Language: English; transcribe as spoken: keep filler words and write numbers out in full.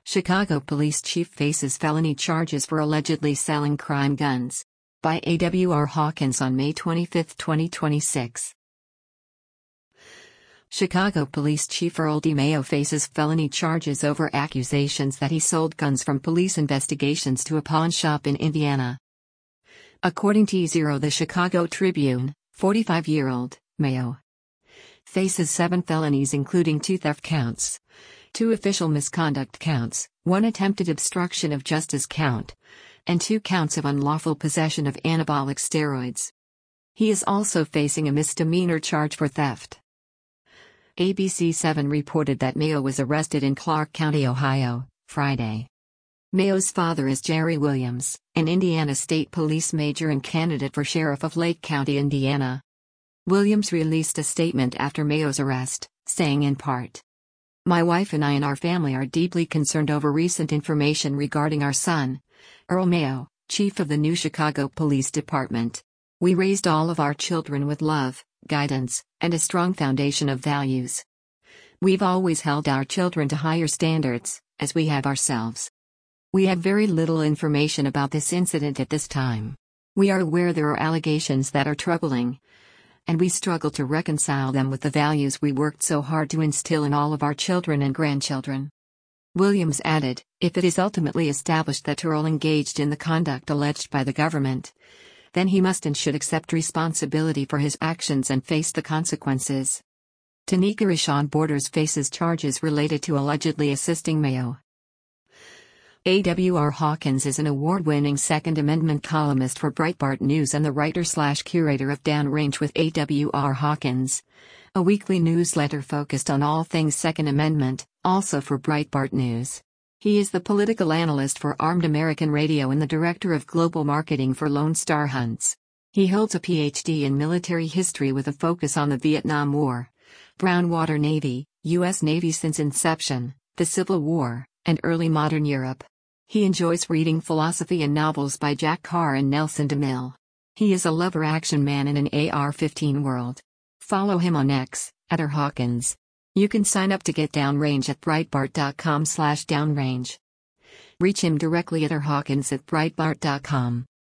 Chicago police chief faces felony charges for allegedly selling crime guns. By A W R Hawkins on May twenty-fifth, twenty twenty-six. Chicago Police Chief Earl DeMaio faces felony charges over accusations that he sold guns from police investigations to a pawn shop in Indiana. According to Zero the Chicago Tribune, forty-five-year-old Maio faces seven felonies including two theft counts, two official misconduct counts, one attempted obstruction of justice count, and two counts of unlawful possession of anabolic steroids. He is also facing a misdemeanor charge for theft. A B C seven reported that Maio was arrested in Clark County, Ohio, Friday. Maio's father is Jerry Williams, an Indiana State Police major and candidate for sheriff of Lake County, Indiana. Williams released a statement after Maio's arrest, saying in part, "My wife and I and our family are deeply concerned over recent information regarding our son, Earl Maio, chief of the new Chicago Police Department. We raised all of our children with love, guidance, and a strong foundation of values. We've always held our children to higher standards, as we have ourselves. We have very little information about this incident at this time. We are aware there are allegations that are troubling, and we struggle to reconcile them with the values we worked so hard to instill in all of our children and grandchildren." Williams added, "If it is ultimately established that Earl engaged in the conduct alleged by the government, then he must and should accept responsibility for his actions and face the consequences." Tanika Rashawn Borders faces charges related to allegedly assisting Maio. A W R Hawkins is an award-winning Second Amendment columnist for Breitbart News and the writer-slash-curator of Downrange with A W R Hawkins, a weekly newsletter focused on all things Second Amendment, also for Breitbart News. He is the political analyst for Armed American Radio and the director of global marketing for Lone Star Hunts. He holds a P H D in military history with a focus on the Vietnam War, Brown Water Navy, U S Navy since inception, the Civil War, and early modern Europe. He enjoys reading philosophy and novels by Jack Carr and Nelson DeMille. He is a lover action man in an A R fifteen world. Follow him on X, at R Hawkins. You can sign up to get Downrange at breitbart dot com slash downrange. Reach him directly at rhawkins at breitbart dot com.